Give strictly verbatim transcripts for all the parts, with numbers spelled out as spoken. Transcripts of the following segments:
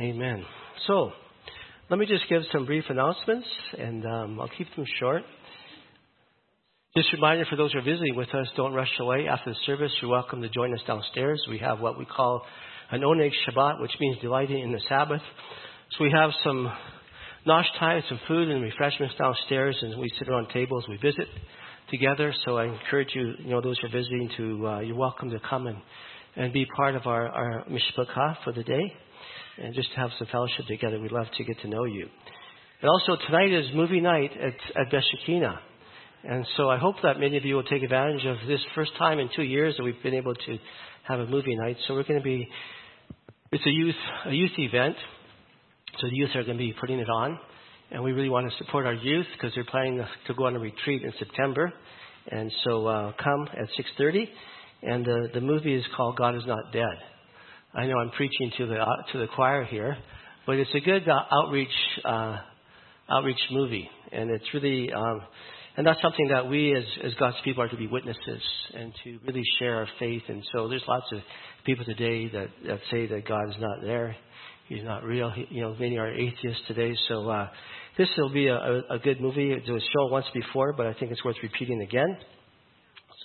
Amen. So, let me just give some brief announcements, and um, I'll keep them short. Just a reminder for those who are visiting with us, don't rush away. After the service, you're welcome to join us downstairs. We have what we call an Oneg Shabbat, which means delighting in the Sabbath. So we have some nosh time, some food and refreshments downstairs, and we sit around tables. We visit together. So I encourage you, you know, those who are visiting, to uh, you're welcome to come and, and be part of our, our mishpachah for the day, and just to have some fellowship together. We'd love to get to know you. And also tonight is movie night at, at Beth Shekinah. And so I hope that many of you will take advantage of this first time in two years that we've been able to have a movie night. So we're going to be, it's a youth, a youth event. So the youth are going to be putting it on. And we really want to support our youth because they're planning to go on a retreat in September. And so uh, come at six thirty. And uh, the movie is called God Is Not Dead. I know I'm preaching to the uh, to the choir here, but it's a good uh, outreach uh, outreach movie. And it's really... Um, And that's something that we as, as God's people are to be witnesses and to really share our faith. And so there's lots of people today that, that say that God is not there. He's not real. He, you know, many are atheists today. So uh, this will be a, a, a good movie. It was shown once before, but I think it's worth repeating again. So,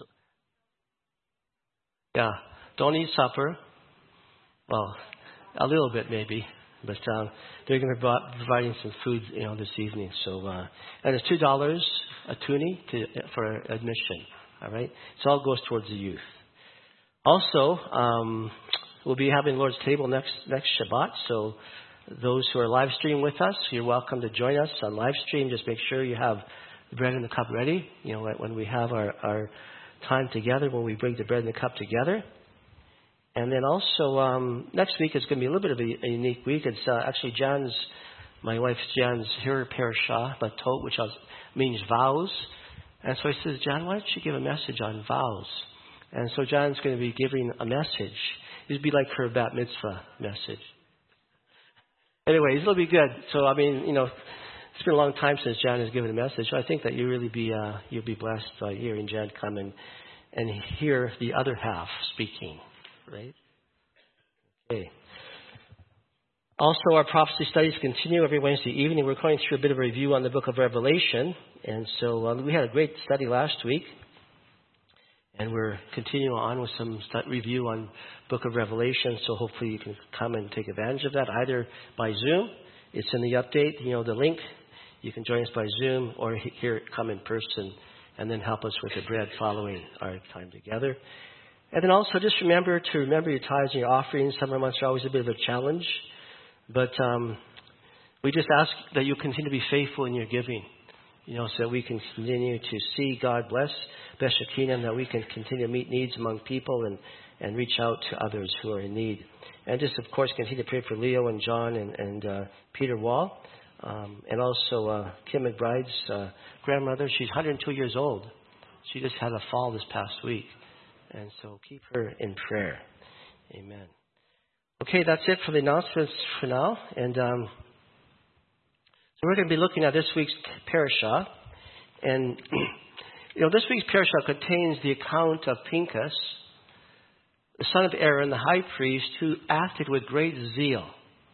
yeah, don't eat supper. Well, a little bit maybe. But um, they're going to be providing some food, you know, this evening. So, uh, and it's two dollars a toonie to, for admission. All right, so all goes towards the youth. Also, um, we'll be having Lord's table next next Shabbat. So, those who are live streaming with us, you're welcome to join us on live stream. Just make sure you have the bread and the cup ready. You know, when we have our our time together, when we bring the bread and the cup together. And then also, um, next week is going to be a little bit of a, a unique week. It's uh, actually Jan's, my wife Jan's, her parashah, Batot, which means vows. And so he says, Jan, why don't you give a message on vows? And so Jan's going to be giving a message. It'll be like her bat mitzvah message. Anyways, it'll be good. So, I mean, you know, it's been a long time since Jan has given a message. So I think that you really be, uh, you'll be blessed by hearing Jan come and, and hear the other half speaking. Right? Okay. Also, our prophecy studies continue every Wednesday evening. We're going through a bit of a review on the book of Revelation. And so um, we had a great study last week. And we're continuing on with some st- review on book of Revelation. So hopefully you can come and take advantage of that, either by Zoom. It's in the update, you know, the link. You can join us by Zoom or here come in person and then help us with the bread following our time together. And then also just remember to remember your tithes and your offerings. Summer months are always a bit of a challenge. But um, we just ask that you continue to be faithful in your giving, you know, so that we can continue to see God bless Beth Shekinah, and that we can continue to meet needs among people and, and reach out to others who are in need. And just, of course, continue to pray for Leo and John and, and uh, Peter Wall. Um, and also uh, Kim McBride's uh, grandmother. She's one hundred two years old. She just had a fall this past week. And so keep her in prayer. Amen. Okay, that's it for the announcements for now. And um, so we're going to be looking at this week's parashah. And, you know, this week's parashah contains the account of Pinchas, the son of Aaron, the high priest, who acted with great zeal.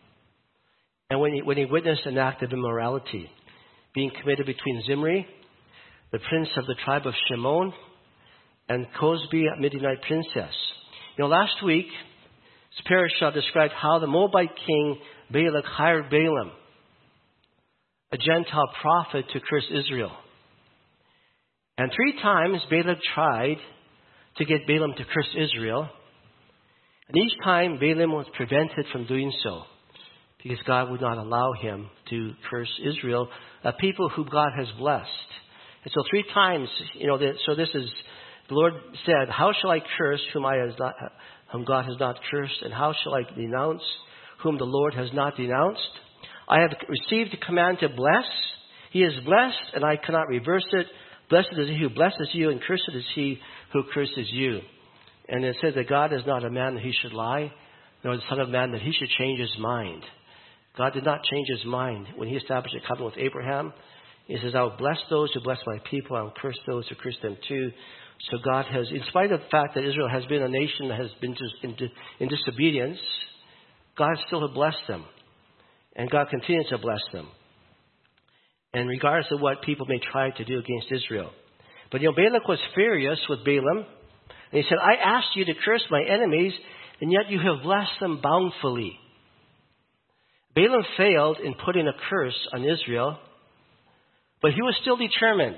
And when he, when he witnessed an act of immorality being committed between Zimri, the prince of the tribe of Shimon, and Cosbi, a Midianite princess. You know, last week, parashah described how the Moabite king Balak hired Balaam, a Gentile prophet, to curse Israel. And three times Balak tried to get Balaam to curse Israel. And each time Balaam was prevented from doing so because God would not allow him to curse Israel, a people whom God has blessed. And so three times, you know, so this is... The Lord said, how shall I curse whom, I has not, whom God has not cursed? And how shall I denounce whom the Lord has not denounced? I have received a command to bless. He is blessed, and I cannot reverse it. Blessed is he who blesses you, and cursed is he who curses you. And it says that God is not a man that he should lie, nor the son of man that he should change his mind. God did not change his mind. When he established a covenant with Abraham, he says, I will bless those who bless my people. I will curse those who curse them too. So God has, in spite of the fact that Israel has been a nation that has been in, in disobedience, God still has blessed them. And God continues to bless them. And regardless of what people may try to do against Israel. But, you know, Balak was furious with Balaam. And he said, I asked you to curse my enemies, and yet you have blessed them bountifully. Balaam failed in putting a curse on Israel, but he was still determined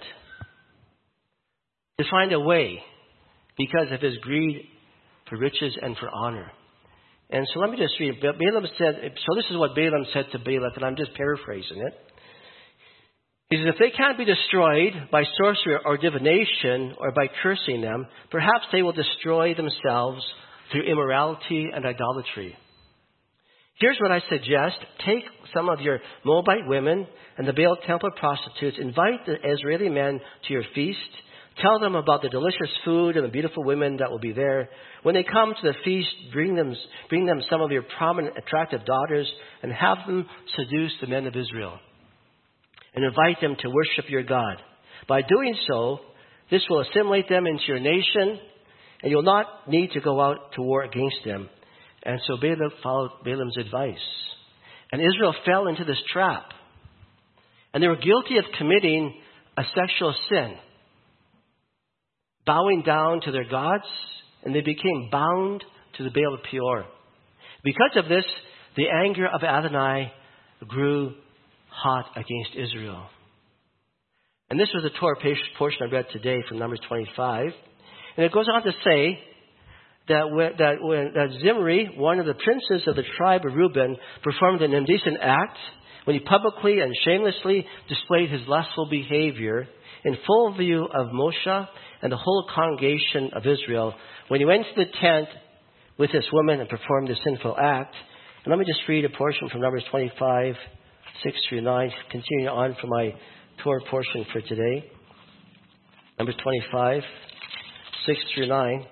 to find a way because of his greed for riches and for honor. And so let me just read. Balaam said, so this is what Balaam said to Balak, and I'm just paraphrasing it. He says, if they can't be destroyed by sorcery or divination or by cursing them, perhaps they will destroy themselves through immorality and idolatry. Here's what I suggest. Take some of your Moabite women and the Baal temple prostitutes. Invite the Israeli men to your feast. Tell them about the delicious food and the beautiful women that will be there. When they come to the feast, bring them, bring them some of your prominent, attractive daughters and have them seduce the men of Israel. And invite them to worship your God. By doing so, this will assimilate them into your nation, and you'll not need to go out to war against them. And so Balak followed Balaam's advice. And Israel fell into this trap. And they were guilty of committing a sexual sin, bowing down to their gods, and they became bound to the Baal of Peor. Because of this, the anger of Adonai grew hot against Israel. And this was the Torah portion I read today from Numbers twenty-five. And it goes on to say that when, that when that Zimri, one of the princes of the tribe of Reuben, performed an indecent act when he publicly and shamelessly displayed his lustful behavior in full view of Moshe and the whole congregation of Israel, when he went to the tent with this woman and performed the sinful act. And let me just read a portion from Numbers twenty-five, six through nine, continuing on from my Torah portion for today. Numbers twenty-five, six through nine.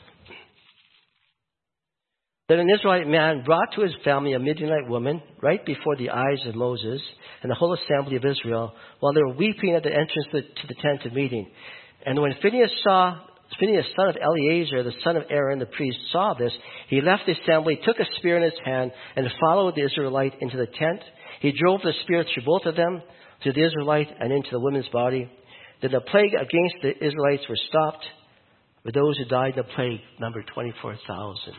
Then an Israelite man brought to his family a Midianite woman right before the eyes of Moses and the whole assembly of Israel while they were weeping at the entrance to the, to the tent of meeting. And when Phinehas saw, Phinehas, son of Eleazar, the son of Aaron, the priest, saw this, he left the assembly, took a spear in his hand, and followed the Israelite into the tent. He drove the spear through both of them, through the Israelite and into the woman's body. Then the plague against the Israelites were stopped, but those who died in the plague numbered twenty-four thousand.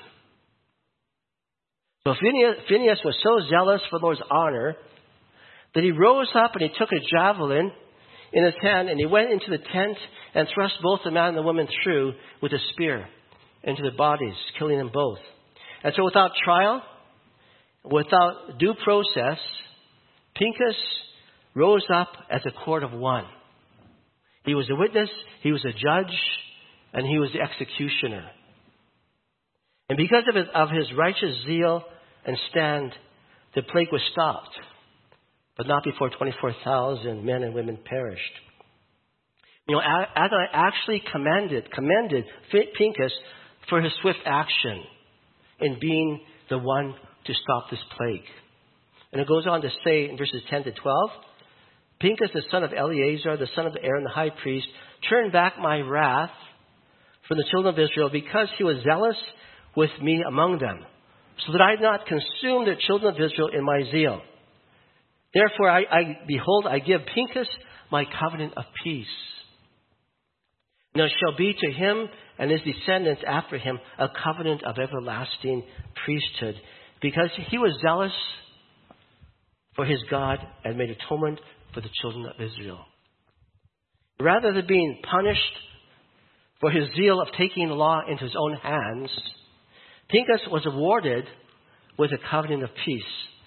So Phinehas, Phinehas was so zealous for the Lord's honor that he rose up and he took a javelin in his hand and he went into the tent and thrust both the man and the woman through with a spear into their bodies, killing them both. And so without trial, without due process, Pinchas rose up as a court of one. He was a witness, he was a judge, and he was the executioner. And because of his, of his righteous zeal and stand, the plague was stopped, but not before twenty-four thousand men and women perished. You know, Adonai actually commended, commended Pinchas for his swift action in being the one to stop this plague. And it goes on to say in verses ten to twelve, Pinchas, the son of Eleazar, the son of Aaron, the high priest, turned back my wrath from the children of Israel because he was zealous with me among them, so that I did not consume the children of Israel in my zeal. Therefore, I, I behold, I give Pinchas my covenant of peace. Now it shall be to him and his descendants after him a covenant of everlasting priesthood, because he was zealous for his God and made atonement for the children of Israel. Rather than being punished for his zeal of taking the law into his own hands, Pinchas was awarded with a covenant of peace.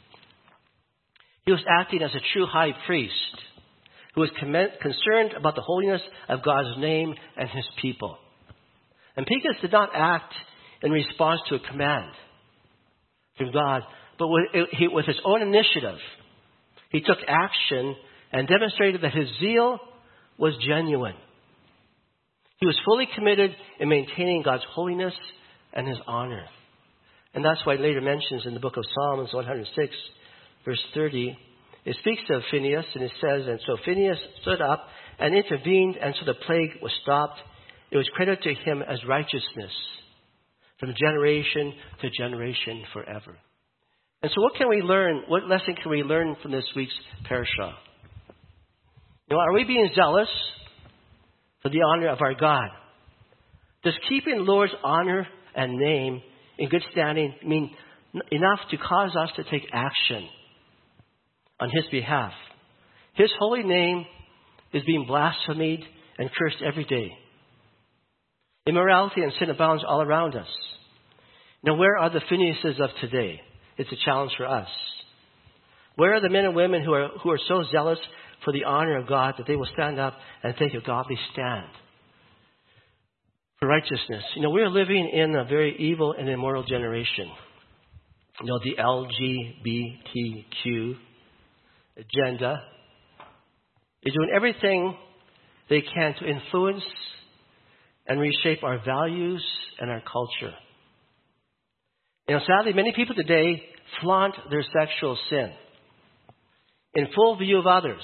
He was acting as a true high priest who was concerned about the holiness of God's name and his people. And Pinchas did not act in response to a command from God, but with his own initiative. He took action and demonstrated that his zeal was genuine. He was fully committed in maintaining God's holiness and his honor. And that's why it later mentions in the book of Psalms one hundred six, verse thirty, it speaks of Phinehas, and it says, and so Phinehas stood up and intervened, and so the plague was stopped. It was credited to him as righteousness from generation to generation forever. And so what can we learn? What lesson can we learn from this week's parasha? You know, are we being zealous for the honor of our God? Does keeping the Lord's honor and name in good standing mean enough to cause us to take action on His behalf? His holy name is being blasphemed and cursed every day. Immorality and sin abounds all around us. Now, where are the Phinehas of today? It's a challenge for us. Where are the men and women who are who are so zealous for the honor of God that they will stand up and take a godly stand for righteousness? You know, we are living in a very evil and immoral generation. You know, the L G B T Q agenda is doing everything they can to influence and reshape our values and our culture. You know, sadly, many people today flaunt their sexual sin in full view of others.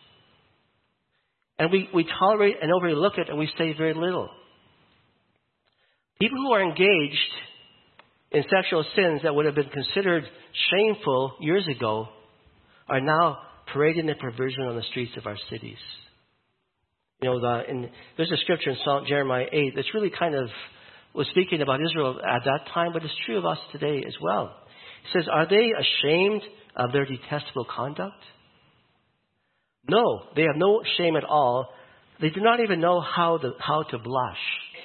And we, we tolerate and overlook it, and we say very little. People who are engaged in sexual sins that would have been considered shameful years ago are now parading their perversion on the streets of our cities. You know, the, in, there's a scripture in Psalm, Jeremiah eight that's really kind of was speaking about Israel at that time, but it's true of us today as well. It says, are they ashamed of their detestable conduct? No, they have no shame at all. They do not even know how, the, how to blush.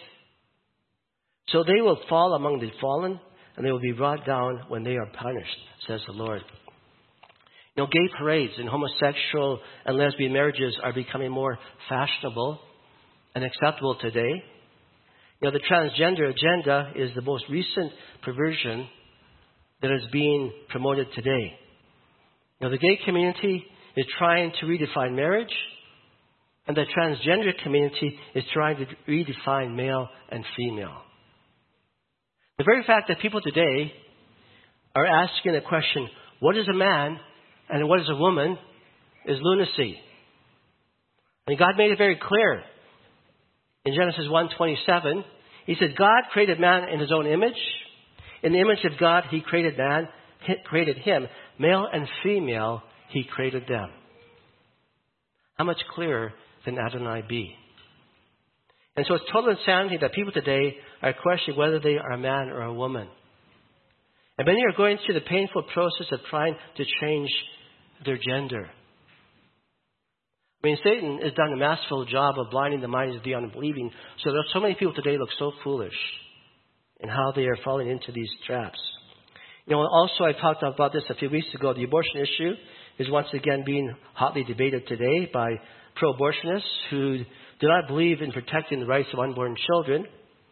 So they will fall among the fallen, and they will be brought down when they are punished, says the Lord. You know, gay parades and homosexual and lesbian marriages are becoming more fashionable and acceptable today. You know, the transgender agenda is the most recent perversion that is being promoted today. You know, the gay community is trying to redefine marriage, and the transgender community is trying to redefine male and female. The very fact that people today are asking the question, what is a man and what is a woman, is lunacy. And God made it very clear. In Genesis one twenty-seven, He said, God created man in His own image. In the image of God, He created man, He created him. Male and female, He created them. How much clearer can Adonai be? And so it's total insanity that people today are questioning whether they are a man or a woman. And many are going through the painful process of trying to change their gender. I mean, Satan has done a masterful job of blinding the minds of the unbelieving. So there are so many people today look so foolish in how they are falling into these traps. You know, also I talked about this a few weeks ago. The abortion issue is once again being hotly debated today by pro-abortionists who do not believe in protecting the rights of unborn children.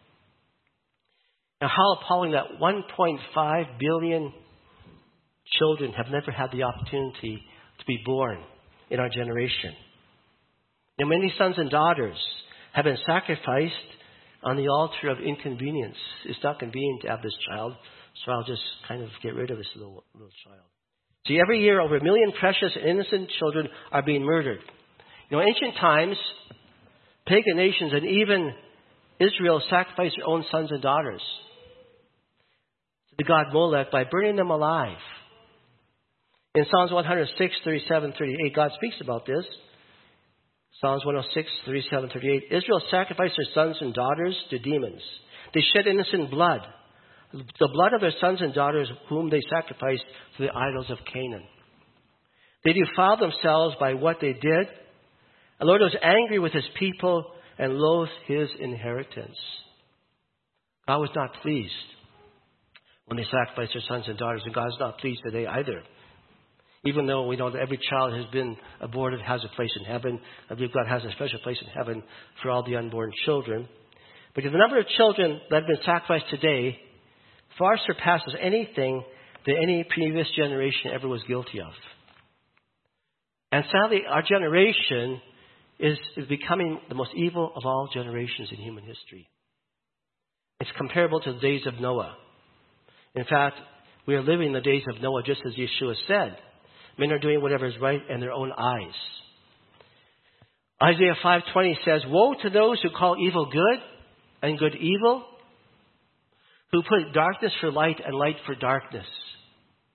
Now, how appalling that one point five billion children have never had the opportunity to be born in our generation. And many sons and daughters have been sacrificed on the altar of inconvenience. It's not convenient to have this child, so I'll just kind of get rid of this little, little child. See, every year over a million precious and innocent children are being murdered. You know, in ancient times, pagan nations and even Israel sacrificed their own sons and daughters to the god Molech by burning them alive. In Psalms one oh six, thirty-seven, thirty-eight, God speaks about this. Psalms one oh six, thirty-seven, thirty-eight. Israel sacrificed their sons and daughters to demons. They shed innocent blood, the blood of their sons and daughters whom they sacrificed to the idols of Canaan. They defiled themselves by what they did. The Lord was angry with His people and loathed His inheritance. God was not pleased when they sacrificed their sons and daughters, and God is not pleased today either. Even though we know that every child has been aborted has a place in heaven. I believe God has a special place in heaven for all the unborn children. But the number of children that have been sacrificed today far surpasses anything that any previous generation ever was guilty of. And sadly, our generation is, is becoming the most evil of all generations in human history. It's comparable to the days of Noah. In fact, we are living the days of Noah just as Yeshua said. Men are doing whatever is right in their own eyes. Isaiah five twenty says, woe to those who call evil good and good evil, who put darkness for light and light for darkness,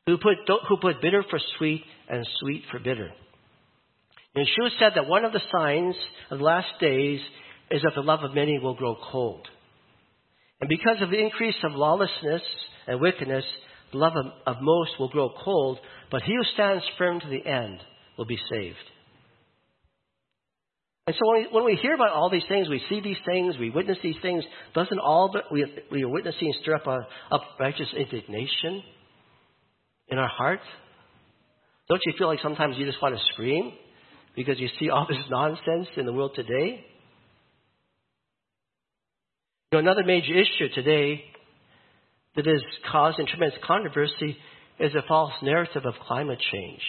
who put, who put bitter for sweet and sweet for bitter. And Yeshua said that one of the signs of the last days is that the love of many will grow cold. And because of the increase of lawlessness and wickedness, the love of, of most will grow cold, but he who stands firm to the end will be saved. And so when we, when we hear about all these things, we see these things, we witness these things, doesn't all that we, we are witnessing stir up, a, up righteous indignation in our heart? Don't you feel like sometimes you just want to scream because you see all this nonsense in the world today? You know, another major issue today that is causing tremendous controversy is a false narrative of climate change.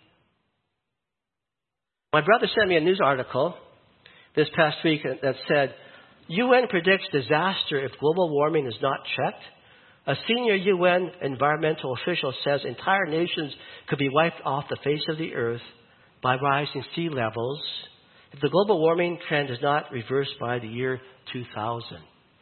My brother sent me a news article this past week that said, U N predicts disaster if global warming is not checked. A senior U N environmental official says entire nations could be wiped off the face of the earth by rising sea levels if the global warming trend is not reversed by the year two thousand.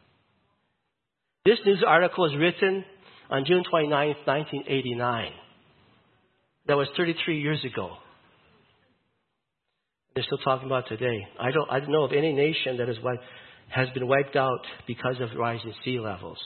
This news article was written on June twenty-ninth, nineteen eighty-nine. That was thirty-three years ago. They're still talking about today. I don't, I don't know of any nation that is wiped, has been wiped out because of rising sea levels.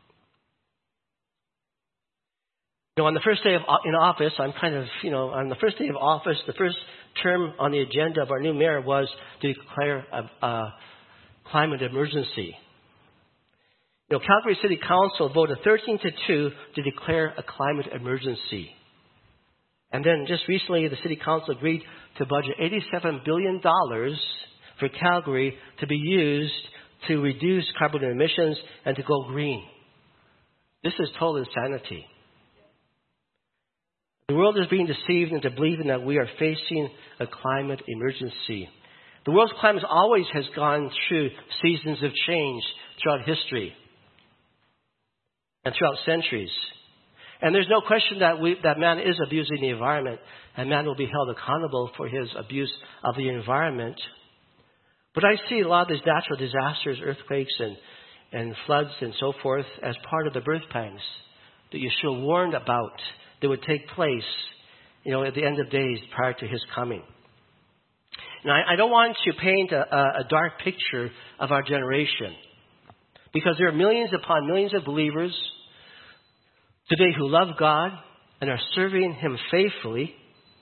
You know, on the first day of in office, I'm kind of, you know, on the first day of office, the first term on the agenda of our new mayor was to declare a, a climate emergency. You know, Calgary City Council voted thirteen to two to declare a climate emergency. And then just recently, the City Council agreed to budget eighty-seven billion dollars for Calgary to be used to reduce carbon emissions and to go green. This is total insanity. The world is being deceived into believing that we are facing a climate emergency. The world's climate always has gone through seasons of change throughout history and throughout centuries. And there's no question that we, that man is abusing the environment, and man will be held accountable for his abuse of the environment. But I see a lot of these natural disasters, earthquakes and, and floods and so forth, as part of the birth pangs that Yeshua warned about that would take place, you know, at the end of days prior to his coming. Now, I, I don't want to paint a, a dark picture of our generation, because there are millions upon millions of believers today who love God and are serving him faithfully.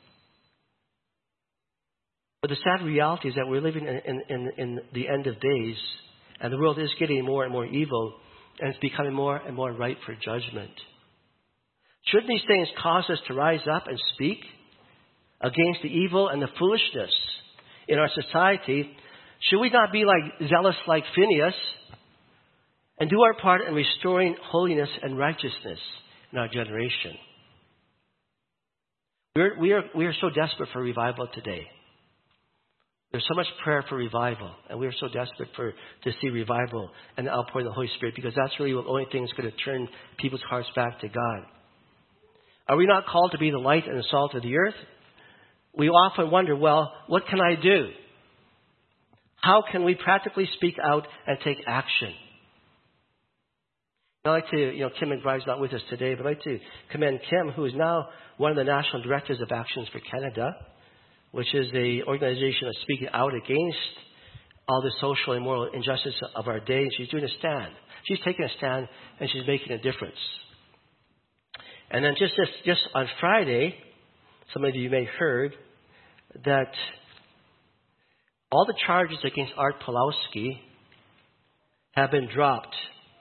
But the sad reality is that we're living in, in, in, in the end of days, and the world is getting more and more evil, and it's becoming more and more ripe for judgment. Shouldn't these things cause us to rise up and speak against the evil and the foolishness in our society? Should we not be like zealous like Phinehas and do our part in restoring holiness and righteousness in our generation? We're, we are, we are so desperate for revival today. There's so much prayer for revival, and we are so desperate for to see revival and the outpouring of the Holy Spirit, because that's really the only thing that's going to turn people's hearts back to God. Are we not called to be the light and the salt of the earth? We often wonder, well, what can I do? How can we practically speak out and take action? I'd like to, you know, Kim McBride's not with us today, but I'd like to commend Kim, who is now one of the national directors of Actions for Canada, which is the organization that's speaking out against all the social and moral injustice of our day. And she's doing a stand. She's taking a stand, and she's making a difference. And then just, just, just on Friday, some of you may have heard that all the charges against Art Pawlowski have been dropped.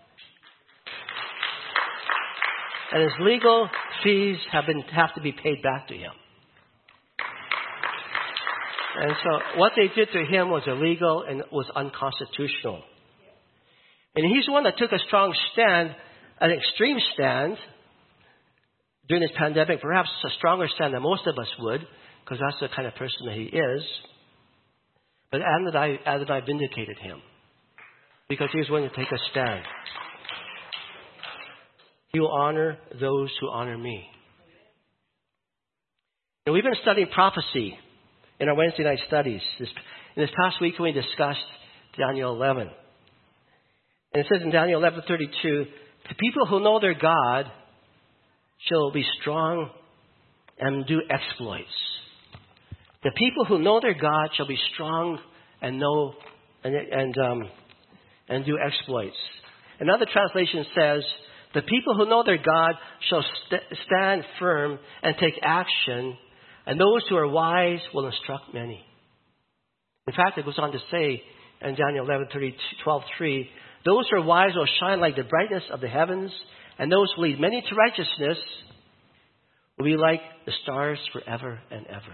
And his legal fees have been have to be paid back to him. And so what they did to him was illegal and was unconstitutional. And he's the one that took a strong stand, an extreme stand, during this pandemic, perhaps a stronger stand than most of us would, because that's the kind of person that he is. But Adonai, Adonai vindicated him, because he was willing to take a stand. He will honor those who honor me. And we've been studying prophecy in our Wednesday night studies. This, in this past week, we discussed Daniel eleven. And it says in Daniel eleven thirty-two, the people who know their God shall be strong and do exploits. The people who know their God shall be strong and know and and um, and do exploits. Another translation says, the people who know their God shall st- stand firm and take action, and those who are wise will instruct many. In fact, it goes on to say in Daniel eleven, twelve, three, those who are wise will shine like the brightness of the heavens, and those who lead many to righteousness will be like the stars forever and ever.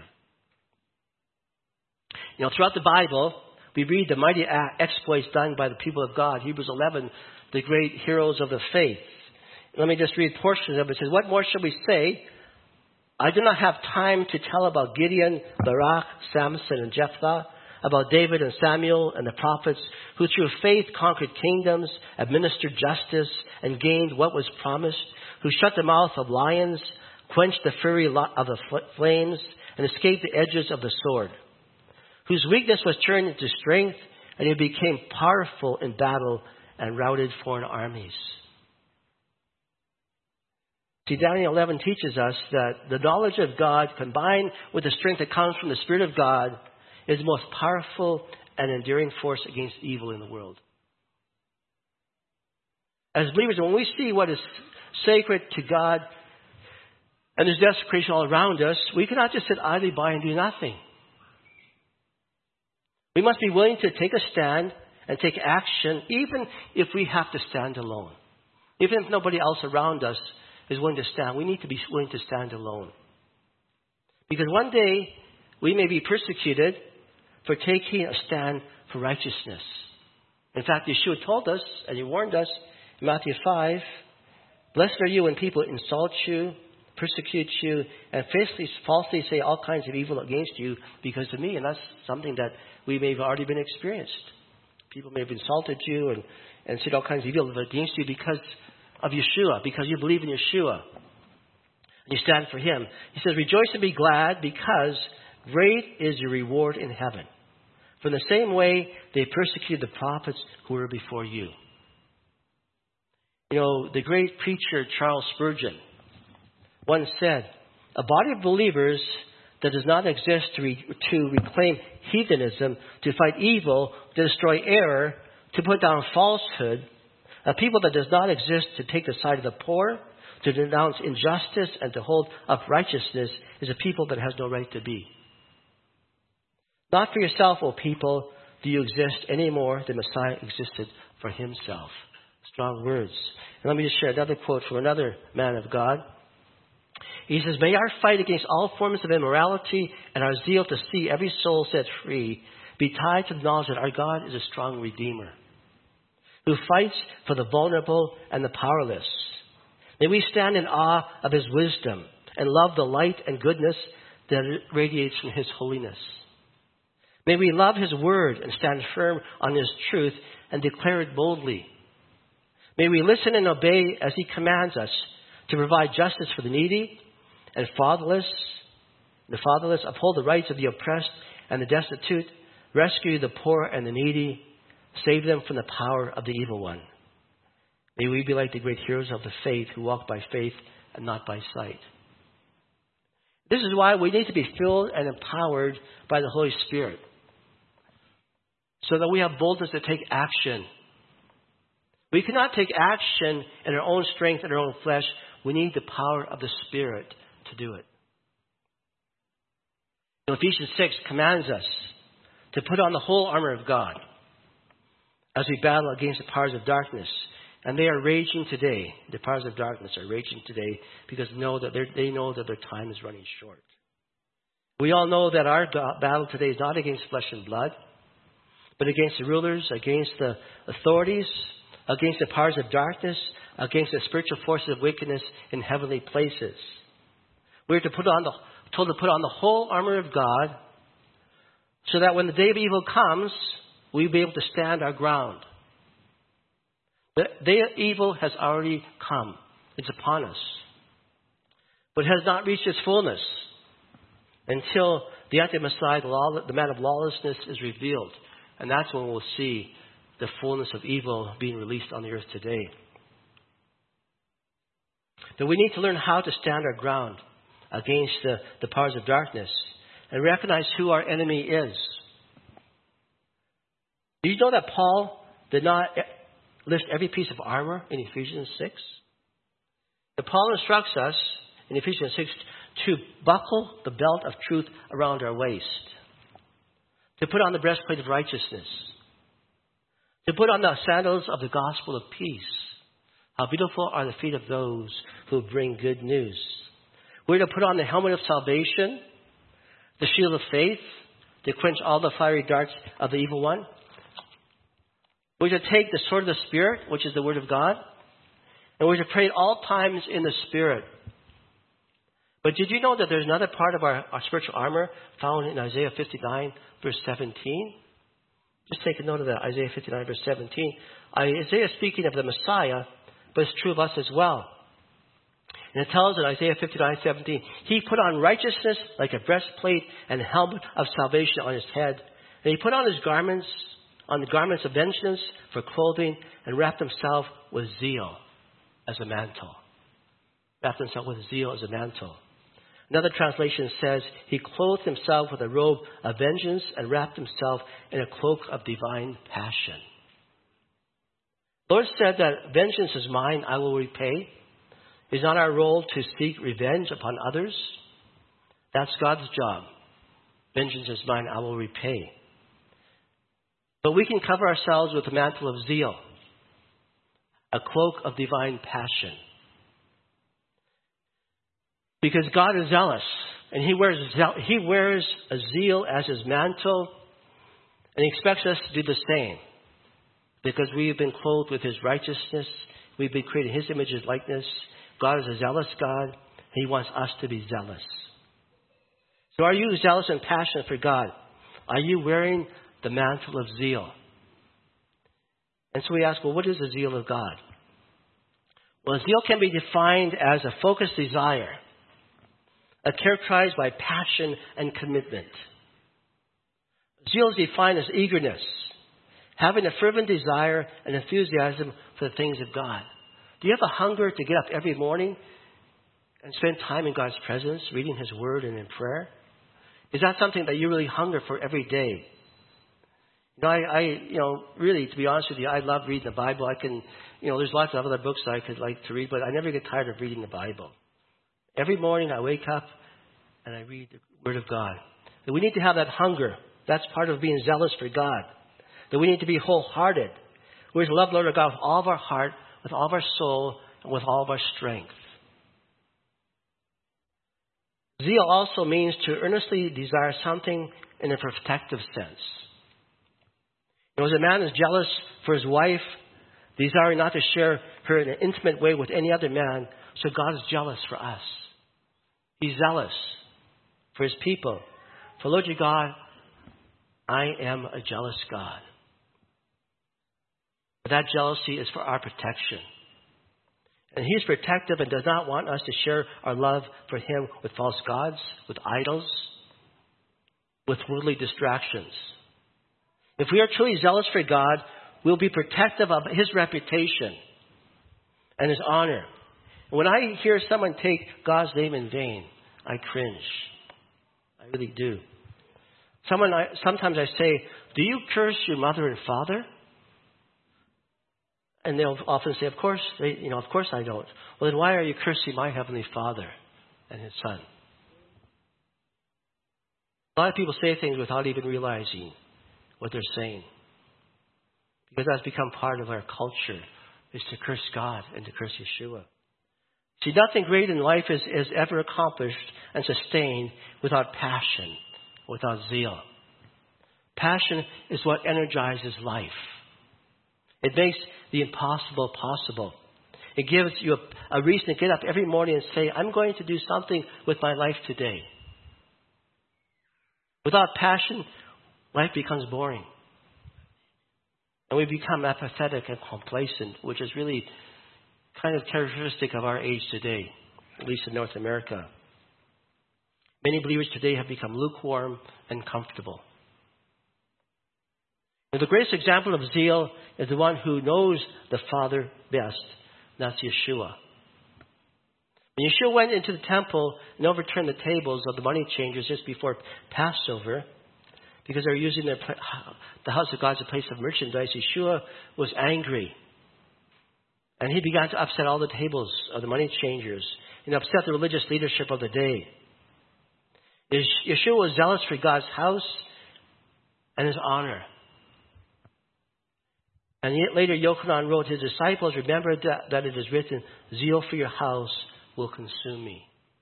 You know, throughout the Bible, we read the mighty exploits done by the people of God. Hebrews eleven, the great heroes of the faith. Let me just read portions of it. It says, what more shall we say? I do not have time to tell about Gideon, Barak, Samson, and Jephthah, about David and Samuel and the prophets, who through faith conquered kingdoms, administered justice, and gained what was promised, who shut the mouth of lions, quenched the fury of the flames, and escaped the edges of the sword, whose weakness was turned into strength, and he became powerful in battle and routed foreign armies. See, Daniel eleven teaches us that the knowledge of God combined with the strength that comes from the Spirit of God is the most powerful and enduring force against evil in the world. As believers, when we see what is sacred to God and there's desecration all around us, we cannot just sit idly by and do nothing. We must be willing to take a stand and take action, even if we have to stand alone. Even if nobody else around us is willing to stand, we need to be willing to stand alone. Because one day we may be persecuted for taking a stand for righteousness. In fact, Yeshua told us, and he warned us in Matthew five, blessed are you when people insult you, persecute you, and falsely, falsely say all kinds of evil against you because of me. And that's something that we may have already been experienced. People may have insulted you and, and said all kinds of evil against you because of Yeshua, because you believe in Yeshua. You stand for him. He says, rejoice and be glad, because great is your reward in heaven. For in the same way they persecuted the prophets who were before you. You know, the great preacher Charles Spurgeon once said, a body of believers that does not exist to, re- to reclaim heathenism, to fight evil, to destroy error, to put down falsehood, a people that does not exist to take the side of the poor, to denounce injustice, and to hold up righteousness is a people that has no right to be. Not for yourself, O people, do you exist any more than Messiah existed for himself. Strong words. And let me just share another quote from another man of God. He says, may our fight against all forms of immorality and our zeal to see every soul set free be tied to the knowledge that our God is a strong Redeemer, who fights for the vulnerable and the powerless. May we stand in awe of his wisdom and love the light and goodness that radiates from his holiness. May we love his word and stand firm on his truth and declare it boldly. May we listen and obey as he commands us to provide justice for the needy and fatherless, the fatherless, uphold the rights of the oppressed and the destitute, rescue the poor and the needy, save them from the power of the evil one. May we be like the great heroes of the faith who walk by faith and not by sight. This is why we need to be filled and empowered by the Holy Spirit, so that we have boldness to take action. We cannot take action in our own strength and our own flesh. We need the power of the Spirit to do it. Ephesians six commands us to put on the whole armor of God as we battle against the powers of darkness. And they are raging today. The powers of darkness are raging today because know that they know that their time is running short. We all know that our battle today is not against flesh and blood, but against the rulers, against the authorities, against the powers of darkness, against the spiritual forces of wickedness in heavenly places. We're to put on the, told to put on the whole armor of God, so that when the day of evil comes, we'll be able to stand our ground. The day of evil has already come. It's upon us. But it has not reached its fullness until the Anti-Messiah, the, law, the man of lawlessness, is revealed. And that's when we'll see the fullness of evil being released on the earth today. That we need to learn how to stand our ground against the, the powers of darkness and recognize who our enemy is. Do you know that Paul did not list every piece of armor in Ephesians six? That Paul instructs us in Ephesians six to buckle the belt of truth around our waist, to put on the breastplate of righteousness, to put on the sandals of the gospel of peace. How beautiful are the feet of those who bring good news. We're to put on the helmet of salvation, the shield of faith, to quench all the fiery darts of the evil one. We're to take the sword of the Spirit, which is the Word of God, and we're to pray at all times in the Spirit. But did you know that there's another part of our, our spiritual armor found in Isaiah fifty-nine, verse seventeen? Just take a note of that, Isaiah fifty-nine, verse seventeen. Isaiah is speaking of the Messiah, but it's true of us as well. And it tells in Isaiah fifty-nine, seventeen, He put on righteousness like a breastplate and a helmet of salvation on His head. And He put on His garments, on the garments of vengeance for clothing, and wrapped Himself with zeal as a mantle. Wrapped Himself with zeal as a mantle. Another translation says, He clothed Himself with a robe of vengeance and wrapped Himself in a cloak of divine passion. The Lord said that vengeance is mine, I will repay. It's not our role to seek revenge upon others. That's God's job. Vengeance is mine, I will repay. But we can cover ourselves with a mantle of zeal, a cloak of divine passion. Because God is zealous, and He wears ze- He wears a zeal as His mantle, and He expects us to do the same. Because we have been clothed with His righteousness, we've been created in His image and likeness. God is a zealous God, and He wants us to be zealous. So are you zealous and passionate for God? Are you wearing the mantle of zeal? And so we ask, well, what is the zeal of God? Well, zeal can be defined as a focused desire, a characterized by passion and commitment. Zeal is defined as eagerness, having a fervent desire and enthusiasm for the things of God. Do you have a hunger to get up every morning and spend time in God's presence, reading His Word and in prayer? Is that something that you really hunger for every day? You know, I, I, you know, really, to be honest with you, I love reading the Bible. I can, you know, there's lots of other books that I could like to read, but I never get tired of reading the Bible. Every morning I wake up and I read the Word of God. And we need to have that hunger. That's part of being zealous for God. That we need to be wholehearted. We're to love the Lord our God with all of our heart, with all of our soul, and with all of our strength. Zeal also means to earnestly desire something in a protective sense. You know, as a man is jealous for his wife, desiring not to share her in an intimate way with any other man, so God is jealous for us. He's zealous for His people. For Lord your God, I am a jealous God. But that jealousy is for our protection. And He's protective and does not want us to share our love for Him with false gods, with idols, with worldly distractions. If we are truly zealous for God, we'll be protective of His reputation and His honor. When I hear someone take God's name in vain, I cringe. I really do. Someone, I, sometimes I say, do you curse your mother and father? And they'll often say, of course, they, you know, of course I don't. Well, then why are you cursing my Heavenly Father and His Son? A lot of people say things without even realizing what they're saying. Because that's become part of our culture, is to curse God and to curse Yeshua. See, nothing great in life is, is ever accomplished and sustained without passion, without zeal. Passion is what energizes life. It makes the impossible possible. It gives you a, a reason to get up every morning and say, I'm going to do something with my life today. Without passion, life becomes boring. And we become apathetic and complacent, which is really kind of characteristic of our age today, at least in North America. Many believers today have become lukewarm and comfortable. And the greatest example of zeal is the one who knows the Father best. That's Yeshua. And Yeshua went into the temple and overturned the tables of the money changers just before Passover because they were using their, the house of God as a place of merchandise. Yeshua was angry. And he began to upset all the tables of the money changers and upset the religious leadership of the day. Yeshua was zealous for God's house and his honor. And yet later Yochanan wrote, his disciples, remember that, that it is written, zeal for your house will consume me.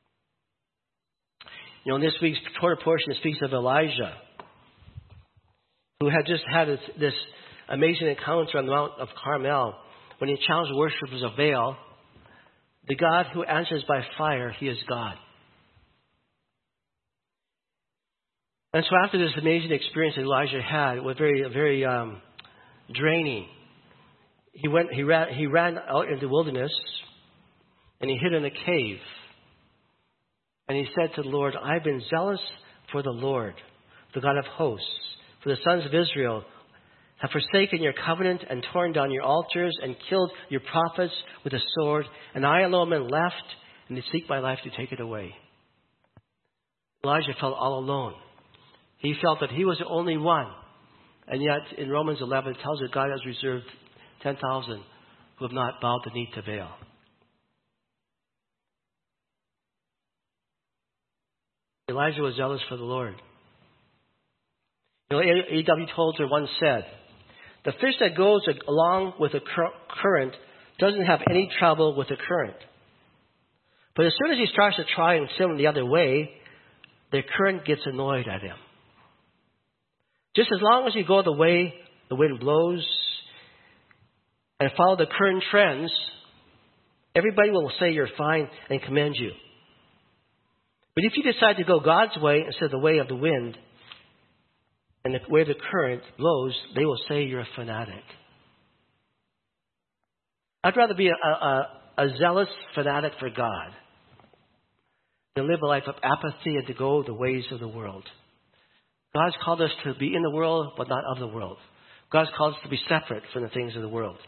You know, in this week's Torah portion, it speaks of Elijah, who had just had this, this amazing encounter on the Mount of Carmel when he challenged the worshippers of Baal. The God who answers by fire, he is God. And so after this amazing experience that Elijah had, it was very, very um, draining. He went, he ran, he ran out into the wilderness, and he hid in a cave. And he said to the Lord, I've been zealous for the Lord, the God of hosts, for the sons of Israel have forsaken your covenant and torn down your altars and killed your prophets with a sword, and I alone am left, and they seek my life to take it away. Elijah felt all alone. He felt that he was the only one. And yet, in Romans eleven, it tells us God has reserved ten thousand who have not bowed the knee to Baal. Elijah was zealous for the Lord. You know, A W Tozer once said, the fish that goes along with the current doesn't have any trouble with the current. But as soon as he starts to try and swim the other way, the current gets annoyed at him. Just as long as you go the way the wind blows and follow the current trends, everybody will say you're fine and commend you. But if you decide to go God's way instead of the way of the wind and the way the current blows, they will say you're a fanatic. I'd rather be a, a, a zealous fanatic for God than live a life of apathy and to go the ways of the world. God's called us to be in the world, but not of the world. God's called us to be separate from the things of the world.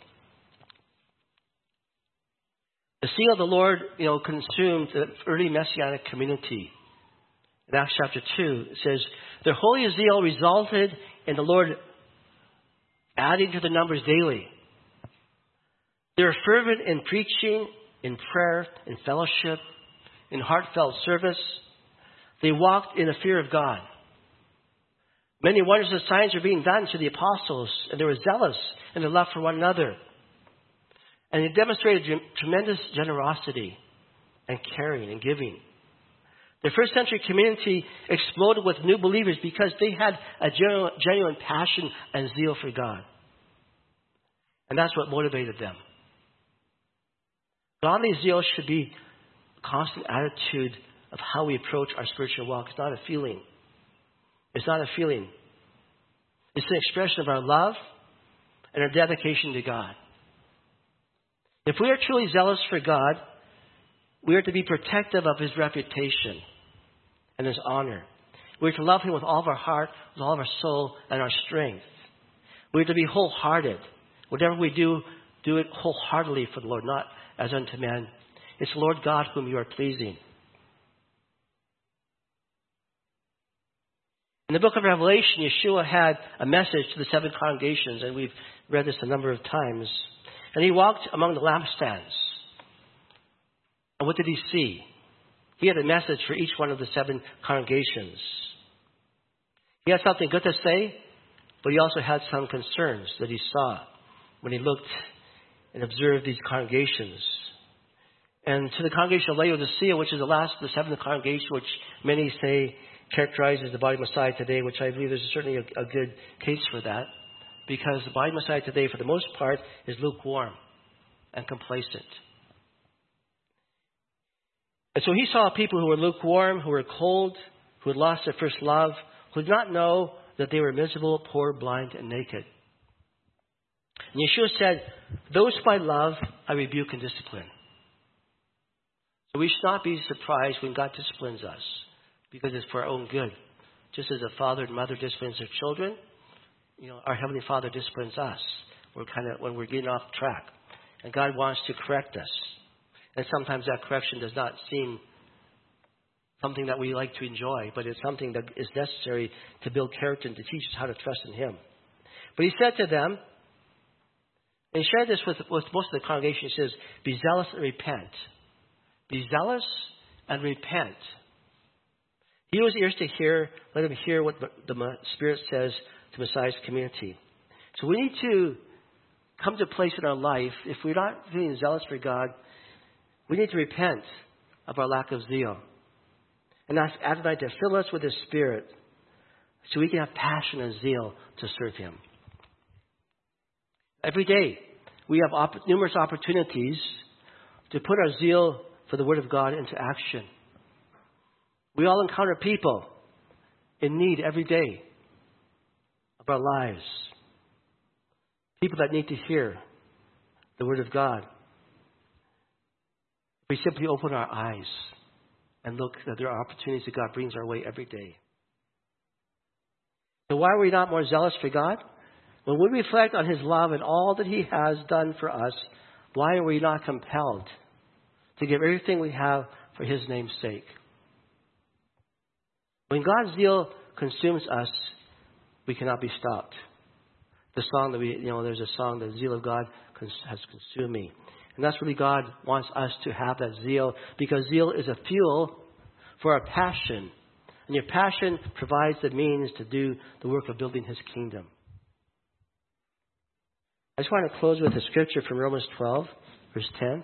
The seal of the Lord, you know, consumed the early Messianic community. In Acts chapter two, it says, their holy zeal resulted in the Lord adding to the numbers daily. They were fervent in preaching, in prayer, in fellowship, in heartfelt service. They walked in the fear of God. Many wonders and signs were being done to the apostles, and they were zealous in their love for one another. And they demonstrated tremendous generosity and caring and giving. The first century community exploded with new believers because they had a genuine, genuine passion and zeal for God. And that's what motivated them. Godly zeal should be a constant attitude of how we approach our spiritual walk. It's not a feeling. It's not a feeling. It's an expression of our love and our dedication to God. If we are truly zealous for God, we are to be protective of his reputation and his honor. We are to love him with all of our heart, with all of our soul, and our strength. We are to be wholehearted. Whatever we do, do it wholeheartedly for the Lord, not as unto men. It's the Lord God whom you are pleasing. In the book of Revelation, Yeshua had a message to the seven congregations, and we've read this a number of times. And he walked among the lampstands. And what did he see? He had a message for each one of the seven congregations. He had something good to say, but he also had some concerns that he saw when he looked and observed these congregations. And to the congregation of Laodicea, which is the last of the seven congregations, which many say characterizes the body of Messiah today, which I believe there's certainly a, a good case for that, because the body of Messiah today, for the most part, is lukewarm and complacent. And so he saw people who were lukewarm, who were cold, who had lost their first love, who did not know that they were miserable, poor, blind, and naked. And Yeshua said, those whom I love, I rebuke and discipline. So we should not be surprised when God disciplines us, because it's for our own good. Just as a father and mother disciplines their children, you know, our Heavenly Father disciplines us. We're kind of when we're getting off track, and God wants to correct us. And sometimes that correction does not seem something that we like to enjoy, but it's something that is necessary to build character and to teach us how to trust in Him. But He said to them, and He shared this with, with most of the congregation, He says, be zealous and repent. Be zealous and repent. He who has ears to hear, let him hear what the Spirit says to Messiah's community. So we need to come to a place in our life, if we're not feeling zealous for God, we need to repent of our lack of zeal. And ask Adonai to fill us with His Spirit so we can have passion and zeal to serve Him. Every day, we have op- numerous opportunities to put our zeal for the Word of God into action. We all encounter people in need every day of our lives. People that need to hear the Word of God. We simply open our eyes and look that there are opportunities that God brings our way every day. So why are we not more zealous for God? When we reflect on His love and all that He has done for us, why are we not compelled to give everything we have for His name's sake? When God's zeal consumes us, we cannot be stopped. The song that we, you know, there's a song, the zeal of God has consumed me. And that's really God wants us to have that zeal, because zeal is a fuel for our passion. And your passion provides the means to do the work of building His kingdom. I just want to close with a scripture from Romans twelve, verse ten.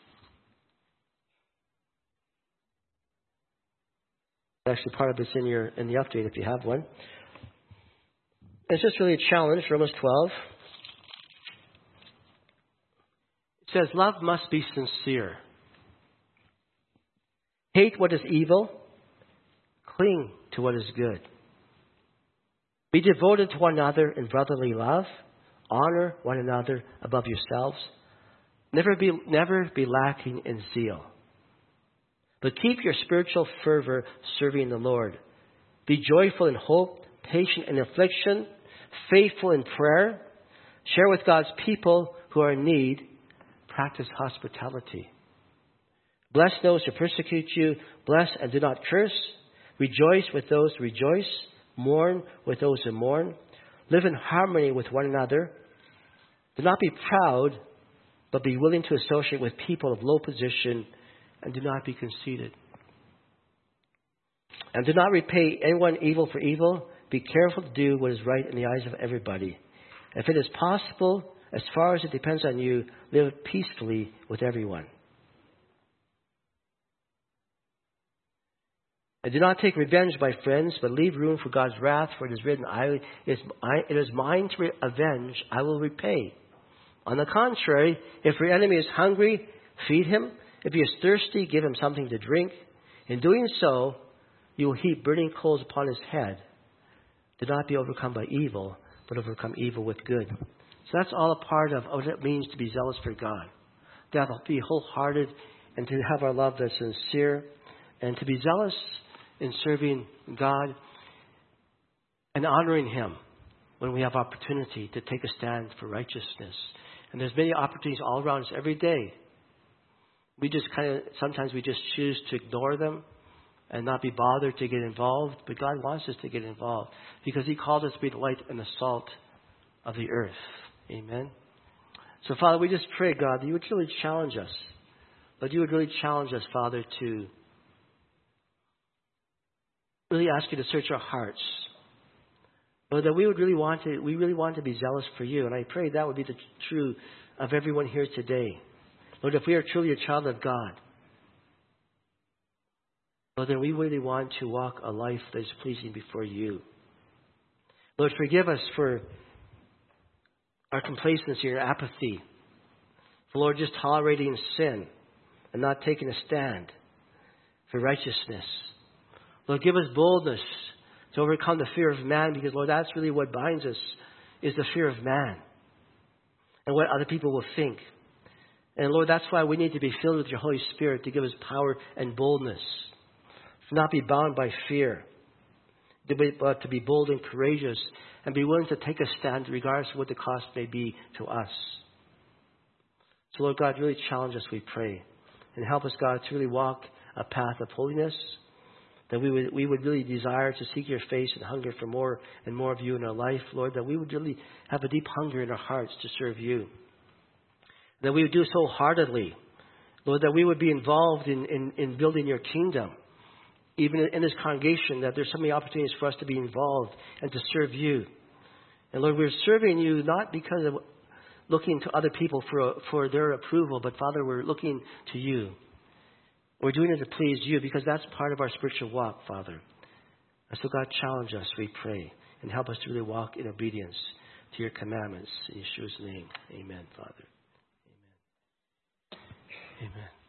Actually, part of it's in your in the update if you have one. It's just really a challenge, Romans twelve. It says, love must be sincere. Hate what is evil. Cling to what is good. Be devoted to one another in brotherly love. Honor one another above yourselves. Never be, never be lacking in zeal. But keep your spiritual fervor serving the Lord. Be joyful in hope, patient in affliction, faithful in prayer. Share with God's people who are in need. Practice hospitality. Bless those who persecute you. Bless and do not curse. Rejoice with those who rejoice. Mourn with those who mourn. Live in harmony with one another. Do not be proud, but be willing to associate with people of low position, and do not be conceited. And do not repay anyone evil for evil. Be careful to do what is right in the eyes of everybody. If it is possible, as far as it depends on you, live peacefully with everyone. And do not take revenge, my friends, but leave room for God's wrath, for it is written, I, it, is, I, it is mine to re- avenge, I will repay. On the contrary, if your enemy is hungry, feed him. If he is thirsty, give him something to drink. In doing so, you will heap burning coals upon his head. Do not be overcome by evil, but overcome evil with good. So that's all a part of what it means to be zealous for God. To have, be wholehearted and to have our love that's sincere. And to be zealous in serving God and honoring Him when we have opportunity to take a stand for righteousness. And there's many opportunities all around us every day. We just kind of, sometimes we just choose to ignore them and not be bothered to get involved. But God wants us to get involved because He called us to be the light and the salt of the earth. Amen. So, Father, we just pray, God, that You would really challenge us. But You would really challenge us, Father, to really ask You to search our hearts. Lord, that we would really want to, we really want to be zealous for You. And I pray that would be the true of everyone here today. Lord, if we are truly a child of God, Lord, then we really want to walk a life that is pleasing before You. Lord, forgive us for our complacency or apathy. For, Lord, just tolerating sin and not taking a stand for righteousness. Lord, give us boldness to overcome the fear of man, because, Lord, that's really what binds us, is the fear of man and what other people will think. And, Lord, that's why we need to be filled with Your Holy Spirit to give us power and boldness, to not be bound by fear, to be, but to be bold and courageous and be willing to take a stand regardless of what the cost may be to us. So, Lord God, really challenge us, we pray. And help us, God, to really walk a path of holiness. That we would, we would really desire to seek your face and hunger for more and more of you in our life, Lord. That we would really have a deep hunger in our hearts to serve you. That we would do so heartedly. Lord, that we would be involved in, in, in building your kingdom. Even in this congregation, that there's so many opportunities for us to be involved and to serve you. And Lord, we're serving you not because of looking to other people for, for their approval, but Father, we're looking to you. We're doing it to please you because that's part of our spiritual walk, Father. And so God, challenge us, we pray, and help us to really walk in obedience to your commandments. In Yeshua's name, amen, Father. Amen. Amen.